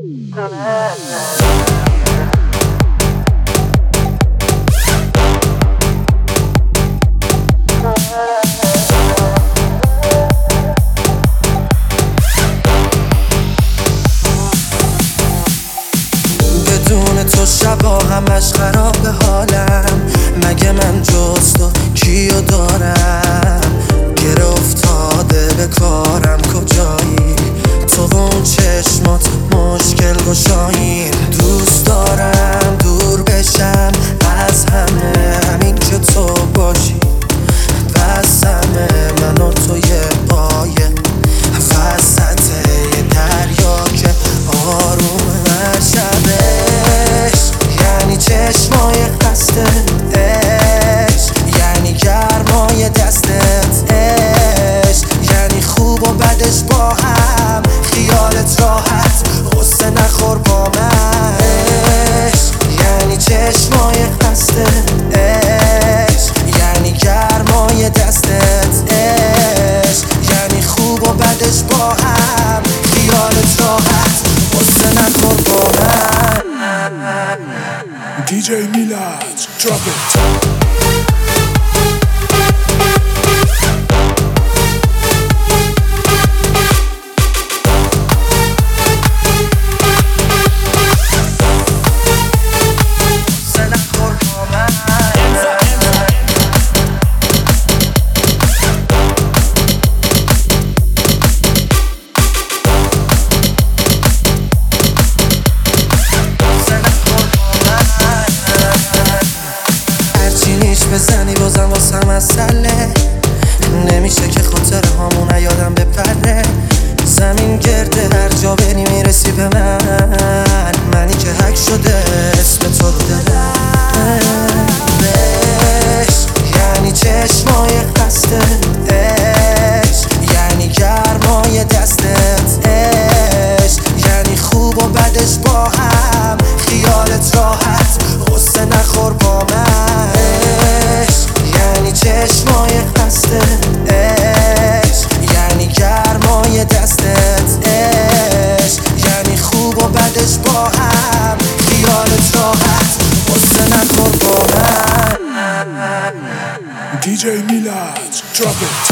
بدون تو شبا همش خراب حالم. مگه من جز تو کیو دارم؟ گره افتاده به کارم کجایی؟ تو و اون چشمات مشکل گشایین. دوست دارم دور بشم از همه، همین که تو باشی بسمه. من و تو یه قایق وسط یه دریا که آروم شبش. یعنی چشمای قصدت عشق، یعنی گرمای دستت عشق، یعنی خوب و بدش با هم، خیالت راحت غصه نخور با من عشق. یعنی چشمای قصدت عشق، یعنی گرمای دستت عشق، یعنی خوب و بدش با هم، خیالت راحت غصه نخور با من. DJ Milad, drop it. بزنی بازم واسم مسئله نمیشه که خاطر هامون یادم بپره. زمین گرده هر جا بری میرسی به من، منی که حک شده اسم تو رو دلم. یعنی چشمای قصدت عشق، یعنی گرمای دستت عشق، یعنی خوب و بدش با هم، خیالت راحت غصه نخور با من. یعنی چشمای قصدت عشق، یعنی گرمای دستت عشق، یعنی خوب و بدش با هم، خیالت راحت غصه نخور با من. DJ Milad, drop it.